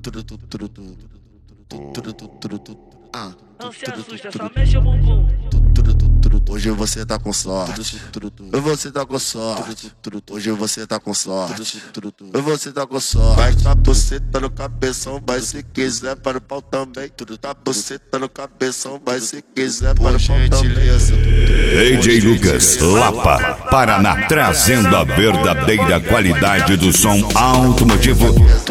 Não se assusta, só mexe o bumbum. Hoje você tá com sorte, você tá com sorte. Hoje você tá com sorte, você tá com sorte. Vai tá buceta no cabeção, mas se quiser para o pau também. Tá buceta no cabeção, mas se quiser para o pau também. DJ Lucas Lapa, Paraná, trazendo a verdadeira qualidade do som automotivo.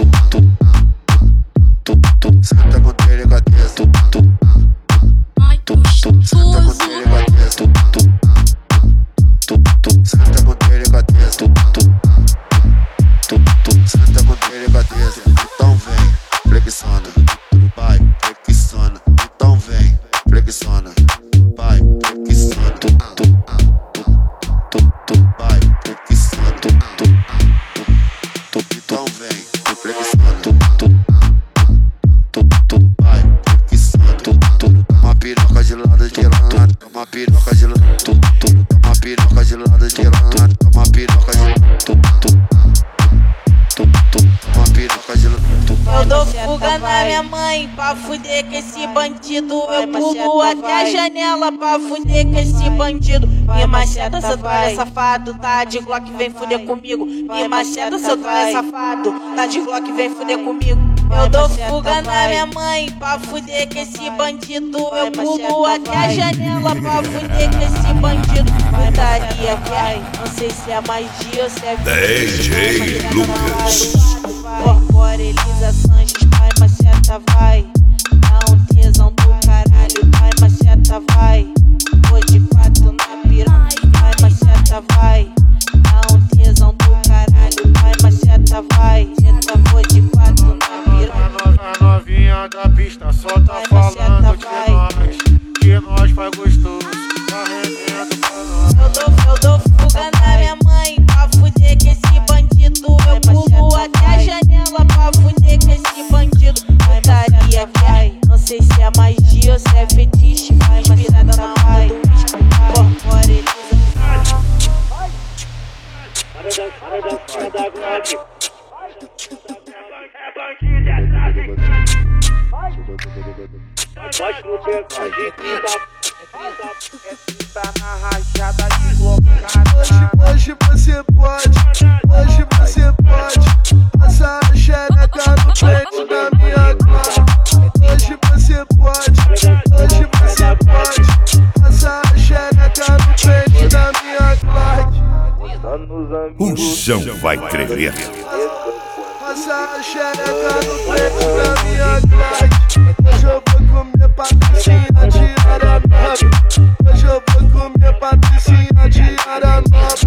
Senta com delicadeza, senta com delicadeza, senta com delicadeza, senta com delicadeza. Então vem, flexiona, vai, flexiona. Então vem, flexiona, vai, flexiona, vai, flexiona. Então vem, flexiona. Uma piroca de lado de lado, uma piroca de lado, uma piroca de lado de lado, uma piroca de lado, uma piroca de lado. Eu dou fuga na minha mãe pra fuder com esse bandido. Eu pulo até a janela pra fuder com esse bandido. Me macheta, seu tralha safado, tá de Glock, vem fuder comigo. Me macheta, seu tralha safado, tá de Glock, vem fuder comigo. Eu dou fuga na minha mãe pra fuder com esse bandido. Eu pulo até a janela pra fuder com esse bandido. Putaria, vai, não sei se é magia ou se é DJ Lucas. Corpora Elisa Sanches, vai macheta, vai. Dá um tesão do caralho, vai macheta, vai. Vou de quatro na piroca, vai macheta, vai. Dá um tesão do caralho, vai macheta, vai. Tenta, vou de quatro na piroca. A novinha da pista só tá Vai, falando macheta, que nós faz gostoso. Arrebenta pra nós. Eu dou fuga na minha mãe pra fuder com esse bandido. Eu pulo até a janela pra fuder com esse bandido. Putaria, vai, não sei se é magia ou se é fetiche. Vai, virada na mão do uísque. Corpora Elisa. Pode no personagem, Tá na rajada de louco. Hoje você pode, hoje você pode passar a xereca no peito da minha cara. Hoje você pode, hoje você pode passar a xereca no peito da minha cara. O chão vai tremer. Passar a xereca no peito da minha cara. Hoje eu vou comer patricinha de Aranova. Hoje eu vou comer patricinha de Aranova.